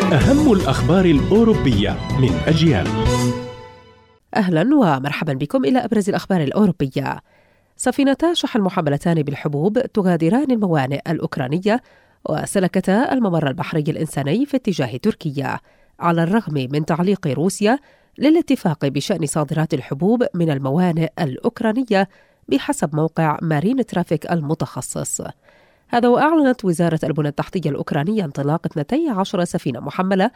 أهم الأخبار الأوروبية من أجيال. أهلا ومرحبا بكم إلى أبرز الأخبار الأوروبية. سفينتا شحن محملتان بالحبوب تغادران الموانئ الأوكرانية وسلكتا الممر البحري الإنساني في اتجاه تركيا، على الرغم من تعليق روسيا للاتفاق بشأن صادرات الحبوب من الموانئ الأوكرانية بحسب موقع مارين ترافيك المتخصص. هذا وأعلنت وزارة البنى التحتية الأوكرانية انطلاق 12 سفينة محملة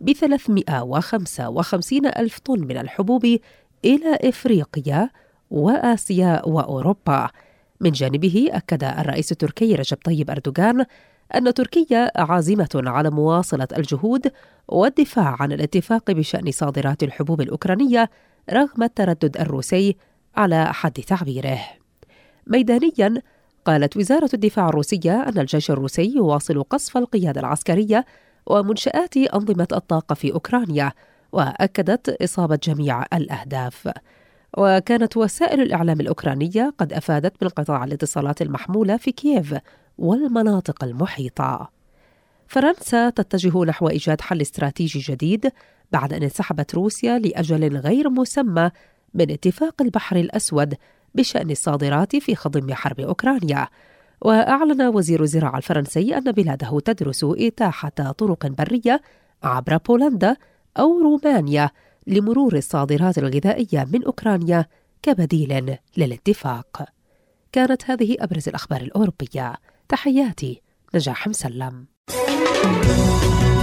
ب355 ألف طن من الحبوب إلى إفريقيا وآسيا وأوروبا. من جانبه أكد الرئيس التركي رجب طيب أردوغان أن تركيا عازمة على مواصلة الجهود والدفاع عن الاتفاق بشأن صادرات الحبوب الأوكرانية رغم التردد الروسي على حد تعبيره. ميدانياً، قالت وزارة الدفاع الروسية أن الجيش الروسي يواصل قصف القيادة العسكرية ومنشآت أنظمة الطاقة في أوكرانيا، وأكدت إصابة جميع الأهداف. وكانت وسائل الإعلام الأوكرانية قد أفادت بانقطاع الاتصالات المحمولة في كييف والمناطق المحيطة. فرنسا تتجه نحو إيجاد حل استراتيجي جديد بعد أن انسحبت روسيا لأجل غير مسمى من اتفاق البحر الأسود بشأن الصادرات في خضم حرب أوكرانيا. وأعلن وزير الزراعة الفرنسي أن بلاده تدرس إتاحة طرق برية عبر بولندا أو رومانيا لمرور الصادرات الغذائية من أوكرانيا كبديل للاتفاق. كانت هذه أبرز الأخبار الأوروبية. تحياتي، نجاح مسلم.